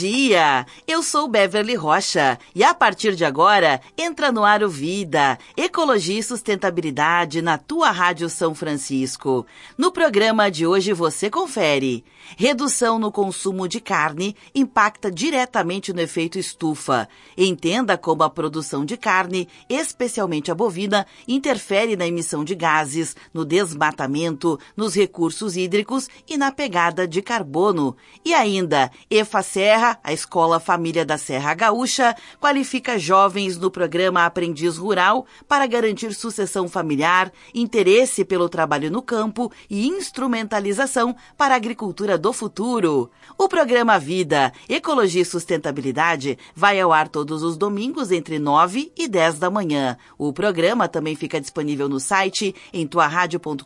dia! Eu sou Beverly Rocha e a partir de agora entra no ar o Vida, Ecologia e Sustentabilidade na tua Rádio São Francisco. No programa de hoje você confere: redução no consumo de carne impacta diretamente no efeito estufa. Entenda como a produção de carne, especialmente a bovina, interfere na emissão de gases, no desmatamento, nos recursos hídricos e na pegada de carbono. E ainda, EFA-Serra, a Escola Família da Serra Gaúcha, qualifica jovens no programa Aprendiz Rural para garantir sucessão familiar, interesse pelo trabalho no campo e instrumentalização para a agricultura do futuro. O programa Vida, Ecologia e Sustentabilidade vai ao ar todos os domingos entre 9 e 10 da manhã. O programa também fica disponível no site em tuaradio.com.br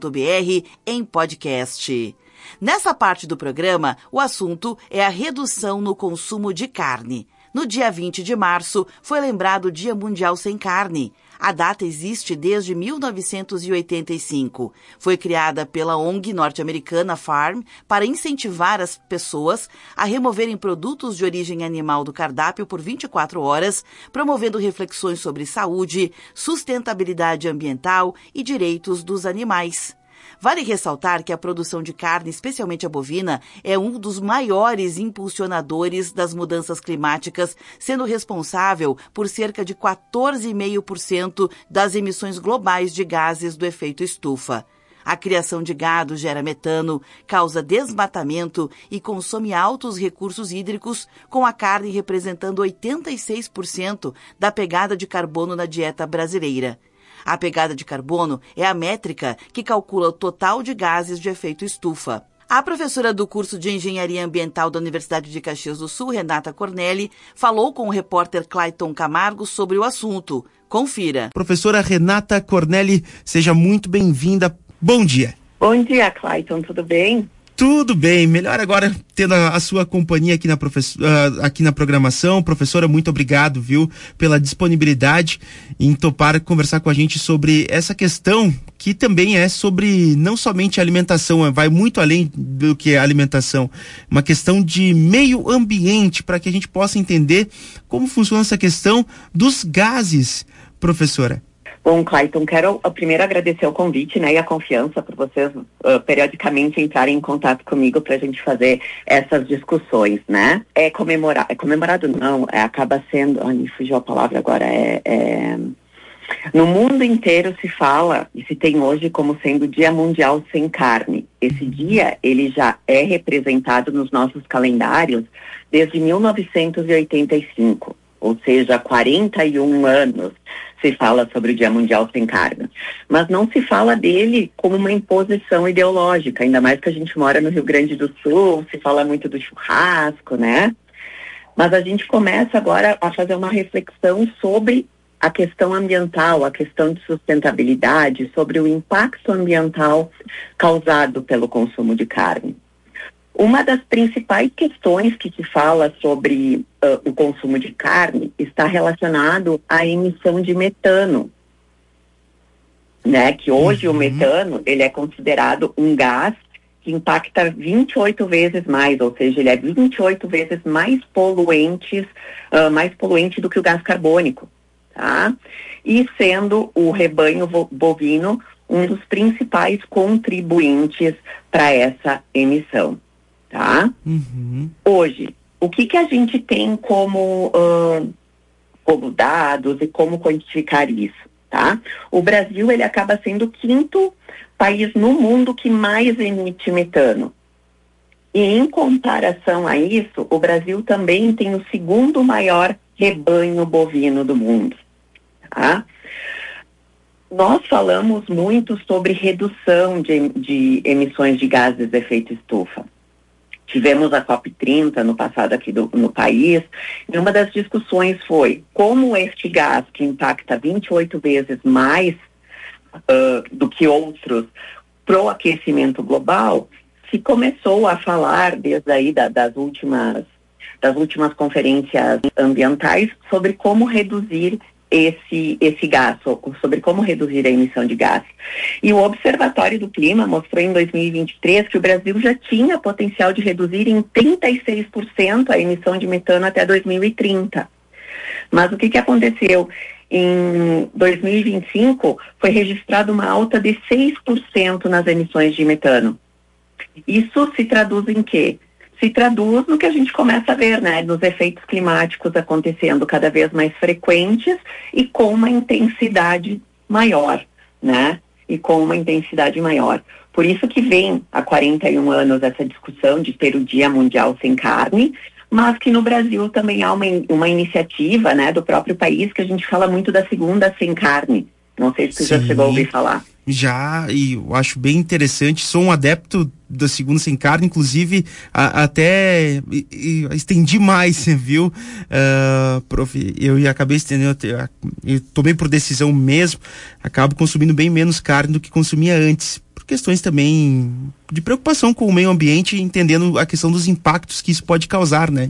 em podcast. Nessa parte do programa, o assunto é a redução no consumo de carne. No dia 20 de março, foi lembrado o Dia Mundial Sem Carne. A data existe desde 1985. Foi criada pela ONG norte-americana Farm para incentivar as pessoas a removerem produtos de origem animal do cardápio por 24 horas, promovendo reflexões sobre saúde, sustentabilidade ambiental e direitos dos animais. Vale ressaltar que a produção de carne, especialmente a bovina, é um dos maiores impulsionadores das mudanças climáticas, sendo responsável por cerca de 14,5% das emissões globais de gases do efeito estufa. A criação de gado gera metano, causa desmatamento e consome altos recursos hídricos, com a carne representando 86% da pegada de carbono na dieta brasileira. A pegada de carbono é a métrica que calcula o total de gases de efeito estufa. A professora do curso de Engenharia Ambiental da Universidade de Caxias do Sul, Renata Cornelli, falou com o repórter Clayton Camargo sobre o assunto. Confira. Professora Renata Cornelli, seja muito bem-vinda. Bom dia. Bom dia, Clayton. Tudo bem? Tudo bem, melhor agora tendo a sua companhia aqui na programação. Professora, muito obrigado, viu, pela disponibilidade em topar conversar com a gente sobre essa questão que também é sobre não somente alimentação, vai muito além do que a alimentação, uma questão de meio ambiente, para que a gente possa entender como funciona essa questão dos gases, professora. Bom, Clayton, quero primeiro agradecer o convite, né, e a confiança por vocês periodicamente entrarem em contato comigo para a gente fazer essas discussões, né? Comemorado não, acaba sendo, me fugiu a palavra agora, no mundo inteiro se fala e se tem hoje como sendo o Dia Mundial Sem Carne. Esse dia, ele já é representado nos nossos calendários desde 1985, ou seja, há 41 anos. Se fala sobre o Dia Mundial Sem Carne, mas não se fala dele como uma imposição ideológica, ainda mais que a gente mora no Rio Grande do Sul, se fala muito do churrasco, né? Mas a gente começa agora a fazer uma reflexão sobre a questão ambiental, a questão de sustentabilidade, sobre o impacto ambiental causado pelo consumo de carne. Uma das principais questões que se fala sobre o consumo de carne está relacionado à emissão de metano, né? Que hoje o metano, ele é considerado um gás que impacta 28 vezes mais, ou seja, ele é 28 vezes mais poluente do que o gás carbônico, tá? E sendo o rebanho bovino um dos principais contribuintes para essa emissão. Tá? Hoje, o que a gente tem como dados e como quantificar isso, tá? O Brasil, ele acaba sendo o 5º país no mundo que mais emite metano. E em comparação a isso, o Brasil também tem o 2º maior rebanho bovino do mundo, tá? Nós falamos muito sobre redução de emissões de gases de efeito estufa. Tivemos a COP30 no passado aqui no país, e uma das discussões foi como este gás, que impacta 28 vezes mais do que outros pro aquecimento global, se começou a falar desde aí das últimas conferências ambientais sobre como reduzir esse gás, sobre como reduzir a emissão de gás. E o Observatório do Clima mostrou em 2023 que o Brasil já tinha potencial de reduzir em 36% a emissão de metano até 2030. Mas o que aconteceu? Em 2025 foi registrada uma alta de 6% nas emissões de metano. Isso se traduz em quê? Se traduz no que a gente começa a ver, né? Nos efeitos climáticos acontecendo cada vez mais frequentes e com uma intensidade maior, né? E com uma intensidade maior. Por isso que vem há 41 anos essa discussão de ter o Dia Mundial Sem Carne, mas que no Brasil também há uma iniciativa, né, do próprio país, que a gente fala muito da segunda sem carne. Não sei se você já chegou a ouvir falar. Já, e eu acho bem interessante, sou um adepto da segunda sem carne, inclusive até estendi mais, viu, prof, eu acabei estendendo, eu tomei por decisão mesmo, acabo consumindo bem menos carne do que consumia antes, por questões também de preocupação com o meio ambiente, entendendo a questão dos impactos que isso pode causar, né?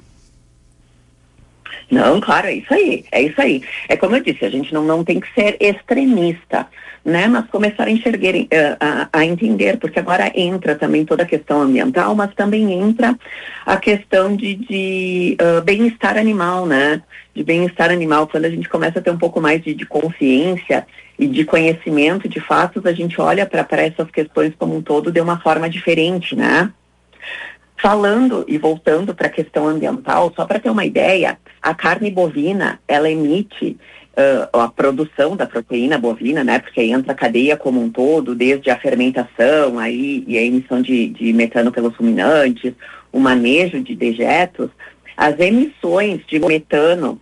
Não, claro, é isso aí, é isso aí. É como eu disse, a gente não tem que ser extremista, né? Mas começar a enxergar, a entender, porque agora entra também toda a questão ambiental, mas também entra a questão de bem-estar animal, né? De bem-estar animal, quando a gente começa a ter um pouco mais de consciência e de conhecimento de fatos, a gente olha para essas questões como um todo de uma forma diferente, né? Falando e voltando para a questão ambiental, só para ter uma ideia, a carne bovina, ela emite a produção da proteína bovina, né? Porque aí entra a cadeia como um todo, desde a fermentação aí, e a emissão de metano pelos ruminantes, o manejo de dejetos, as emissões de metano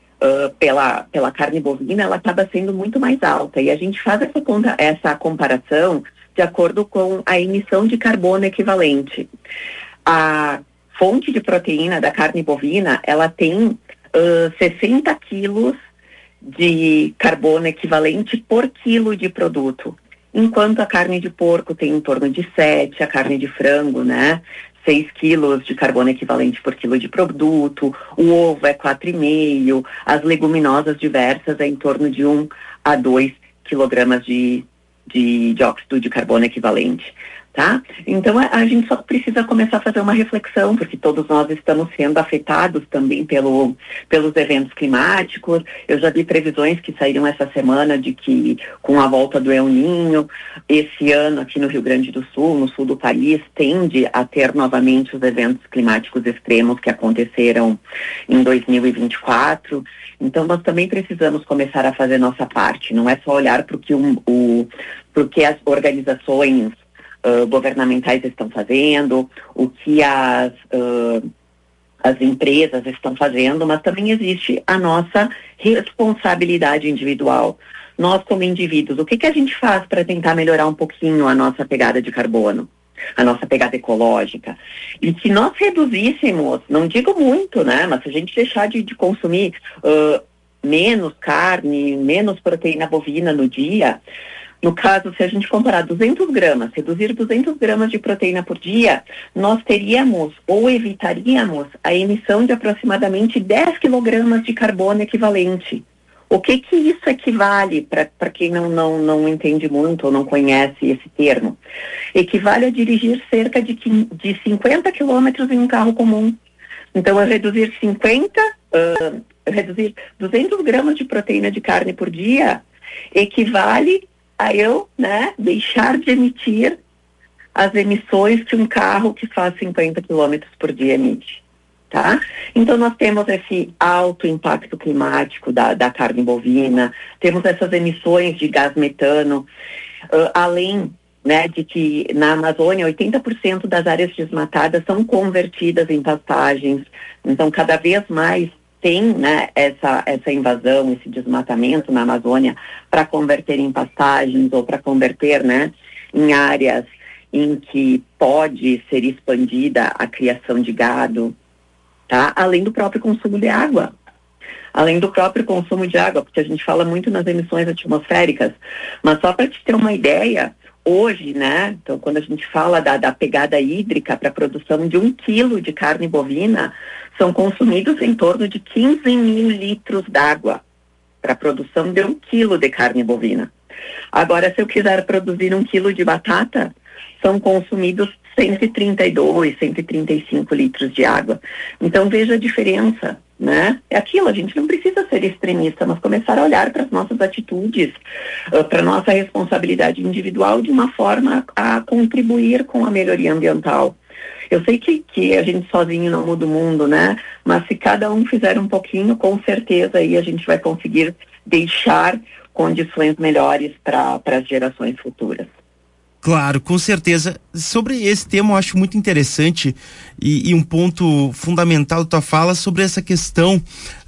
pela carne bovina, ela acaba sendo muito mais alta. E a gente faz essa comparação de acordo com a emissão de carbono equivalente. A fonte de proteína da carne bovina, ela tem 60 quilos de carbono equivalente por quilo de produto, enquanto a carne de porco tem em torno de 7, a carne de frango, né, 6 quilos de carbono equivalente por quilo de produto, o ovo é 4,5, as leguminosas diversas é em torno de 1 a 2 quilogramas de dióxido de carbono equivalente. Tá? Então a gente só precisa começar a fazer uma reflexão, porque todos nós estamos sendo afetados também pelos eventos climáticos. Eu já vi previsões que saíram essa semana de que com a volta do El Niño, esse ano aqui no Rio Grande do Sul, no sul do país, tende a ter novamente os eventos climáticos extremos que aconteceram em 2024. Então nós também precisamos começar a fazer nossa parte. Não é só olhar para o que as organizações governamentais estão fazendo, o que as empresas estão fazendo, mas também existe a nossa responsabilidade individual. Nós, como indivíduos, o que a gente faz para tentar melhorar um pouquinho a nossa pegada de carbono, a nossa pegada ecológica? E se nós reduzíssemos, não digo muito, né, mas se a gente deixar de consumir menos carne, menos proteína bovina no dia. No caso, se a gente comparar 200 gramas, reduzir 200 gramas de proteína por dia, nós teríamos ou evitaríamos a emissão de aproximadamente 10 quilogramas de carbono equivalente. O que isso equivale, para quem não entende muito ou não conhece esse termo? Equivale a dirigir cerca de 50 quilômetros em um carro comum. Então, reduzir 200 gramas de proteína de carne por dia equivale a eu, né, deixar de emitir as emissões que um carro que faz 50 quilômetros por dia emite, tá? Então nós temos esse alto impacto climático da carne bovina, temos essas emissões de gás metano, além, né, de que na Amazônia 80% das áreas desmatadas são convertidas em pastagens, então cada vez mais tem, né, essa invasão, esse desmatamento na Amazônia para converter em pastagens ou para converter, né, em áreas em que pode ser expandida a criação de gado, tá? Além do próprio consumo de água. Além do próprio consumo de água, porque a gente fala muito nas emissões atmosféricas, mas só para te ter uma ideia, hoje, né, então quando a gente fala da pegada hídrica para a produção de 1 quilo de carne bovina, são consumidos em torno de 15 mil litros d'água para a produção de 1 quilo de carne bovina. Agora, se eu quiser produzir 1 quilo de batata, são consumidos 132, 135 litros de água. Então, veja a diferença, né? É aquilo, a gente não precisa ser extremista, mas começar a olhar para as nossas atitudes, para a nossa responsabilidade individual de uma forma a contribuir com a melhoria ambiental. Eu sei que a gente sozinho não muda o mundo, né? Mas se cada um fizer um pouquinho, com certeza aí a gente vai conseguir deixar condições melhores para as gerações futuras. Claro, com certeza. Sobre esse tema eu acho muito interessante e um ponto fundamental da tua fala sobre essa questão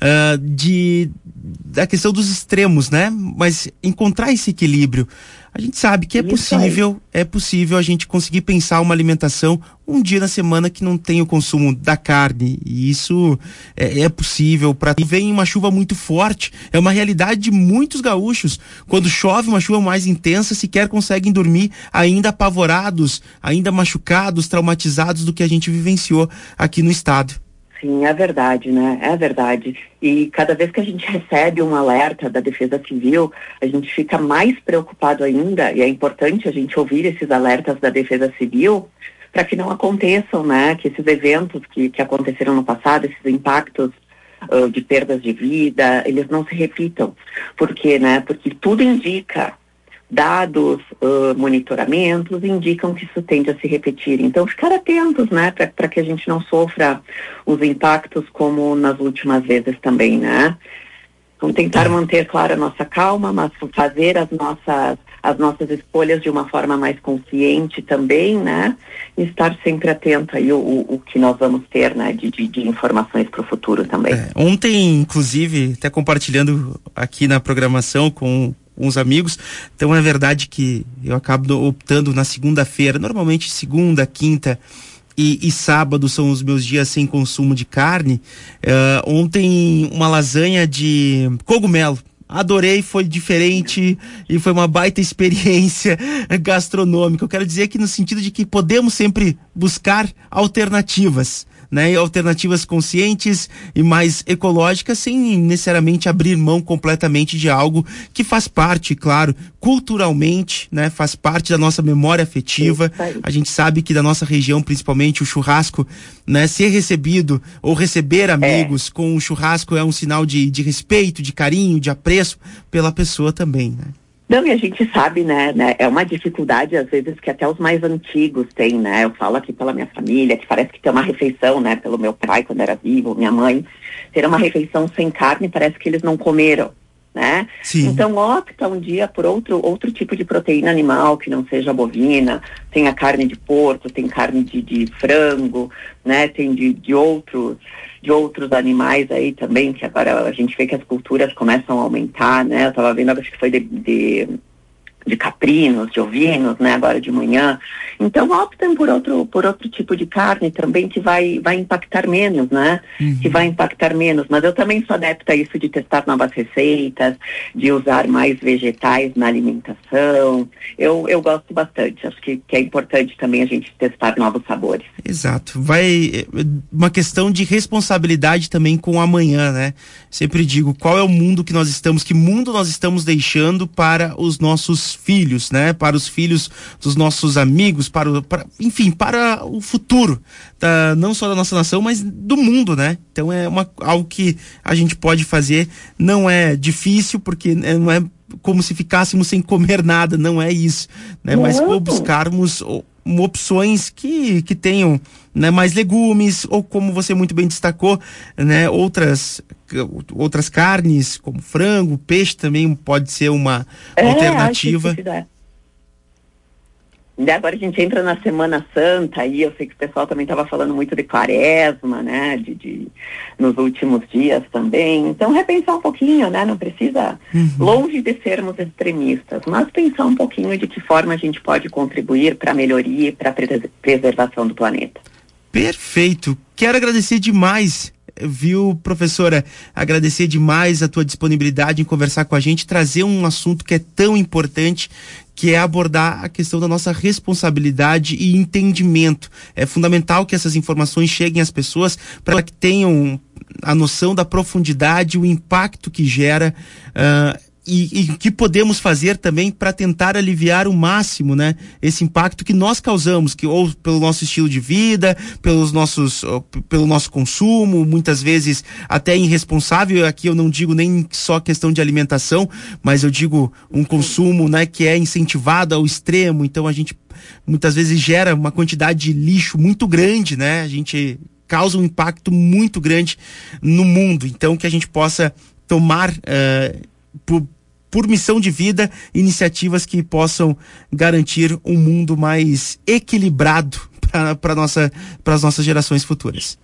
da questão dos extremos, né? Mas encontrar esse equilíbrio. A gente sabe que é possível a gente conseguir pensar uma alimentação um dia na semana que não tem o consumo da carne, e isso é possível. Para vem uma chuva muito forte, é uma realidade de muitos gaúchos. Quando chove uma chuva mais intensa, sequer conseguem dormir, ainda apavorados, ainda machucados, traumatizados do que a gente vivenciou aqui no estado. Sim, é verdade, né? É verdade. E cada vez que a gente recebe um alerta da Defesa Civil, a gente fica mais preocupado ainda, e é importante a gente ouvir esses alertas da Defesa Civil para que não aconteçam, né? Que esses eventos que aconteceram no passado, esses impactos de perdas de vida, eles não se repitam. Por quê, né? Porque tudo indica, dados, monitoramentos indicam que isso tende a se repetir. Então, ficar atentos, né, para que a gente não sofra os impactos como nas últimas vezes também, né? Então, tentar manter, claro, a nossa calma, mas fazer as nossas escolhas de uma forma mais consciente também, né? E estar sempre atento aí o que nós vamos ter, né, de informações para o futuro também. Ontem, inclusive, até compartilhando aqui na programação com uns amigos, então é verdade que eu acabo optando na segunda-feira, normalmente segunda, quinta e sábado são os meus dias sem consumo de carne. Ontem uma lasanha de cogumelo, adorei, foi diferente e foi uma baita experiência gastronômica. Eu quero dizer que no sentido de que podemos sempre buscar alternativas, né? Alternativas conscientes e mais ecológicas, sem necessariamente abrir mão completamente de algo que faz parte, claro, culturalmente, né? Faz parte da nossa memória afetiva. A gente sabe que da nossa região, principalmente o churrasco, né? Ser recebido ou receber amigos com o churrasco é um sinal de respeito, de carinho, de apreço pela pessoa também, né? Não, e a gente sabe, né, é uma dificuldade, às vezes, que até os mais antigos têm, né? Eu falo aqui pela minha família, que parece que ter uma refeição, né, pelo meu pai, quando era vivo, minha mãe, ter uma refeição sem carne, parece que eles não comeram, né? Sim. Então, opta um dia por outro tipo de proteína animal, que não seja bovina. Tem a carne de porco, tem carne de frango, né? Tem de outros animais aí também, que agora a gente vê que as culturas começam a aumentar, né? Eu tava vendo, acho que foi de caprinos, de ovinos, né, agora de manhã. Então, optem por outro tipo de carne também, que vai impactar menos, né? Que vai impactar menos. Mas eu também sou adepta a isso de testar novas receitas, de usar mais vegetais na alimentação. Eu gosto bastante. Acho que é importante também a gente testar novos sabores. Exato. Uma questão de responsabilidade também com o amanhã, né? Sempre digo, qual é o mundo que nós estamos, que mundo nós estamos deixando para os nossos filhos, né? Para os filhos dos nossos amigos, para o futuro, não só da nossa nação, mas do mundo, né? Então é algo que a gente pode fazer, não é difícil, porque não é como se ficássemos sem comer nada, não é isso, né? Mas buscarmos opções que tenham, né, mais legumes, ou como você muito bem destacou, né, outras carnes, como frango, peixe também pode ser uma alternativa. E agora a gente entra na Semana Santa, e eu sei que o pessoal também estava falando muito de quaresma, né, nos últimos dias também. Então, repensar um pouquinho, né, não precisa, longe de sermos extremistas, mas pensar um pouquinho de que forma a gente pode contribuir para a melhoria e para a preservação do planeta. Perfeito. Quero agradecer demais, viu, professora? Agradecer demais a tua disponibilidade em conversar com a gente, trazer um assunto que é tão importante, que é abordar a questão da nossa responsabilidade e entendimento. É fundamental que essas informações cheguem às pessoas para que tenham a noção da profundidade, o impacto que gera e o que podemos fazer também para tentar aliviar o máximo, né, esse impacto que nós causamos, ou pelo nosso estilo de vida, pelo nosso consumo, muitas vezes até irresponsável. Aqui eu não digo nem só questão de alimentação, mas eu digo um consumo, né, que é incentivado ao extremo. Então a gente muitas vezes gera uma quantidade de lixo muito grande, né? A gente causa um impacto muito grande no mundo. Então que a gente possa tomar por missão de vida, iniciativas que possam garantir um mundo mais equilibrado para as nossas gerações futuras.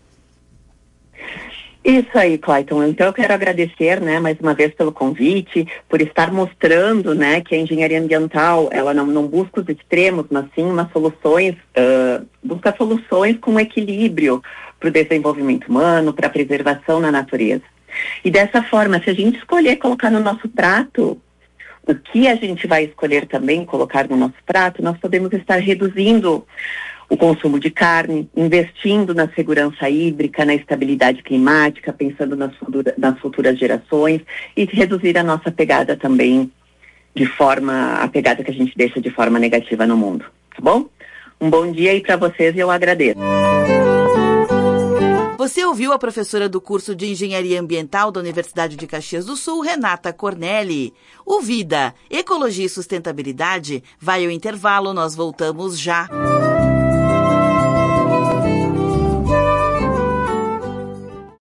Isso aí, Clayton. Então eu quero agradecer, né, mais uma vez pelo convite, por estar mostrando, né, que a engenharia ambiental, ela não busca os extremos, mas sim busca soluções com equilíbrio para o desenvolvimento humano, para a preservação na natureza. E dessa forma, se a gente escolher colocar no nosso prato, o que a gente vai escolher também colocar no nosso prato, nós podemos estar reduzindo o consumo de carne, investindo na segurança hídrica, na estabilidade climática, pensando nas futuras gerações e reduzir a nossa pegada também a pegada que a gente deixa de forma negativa no mundo, tá bom? Um bom dia aí para vocês e eu agradeço. Você ouviu a professora do curso de Engenharia Ambiental da Universidade de Caxias do Sul, Renata Cornelli. O Vida, Ecologia e Sustentabilidade vai ao intervalo, nós voltamos já.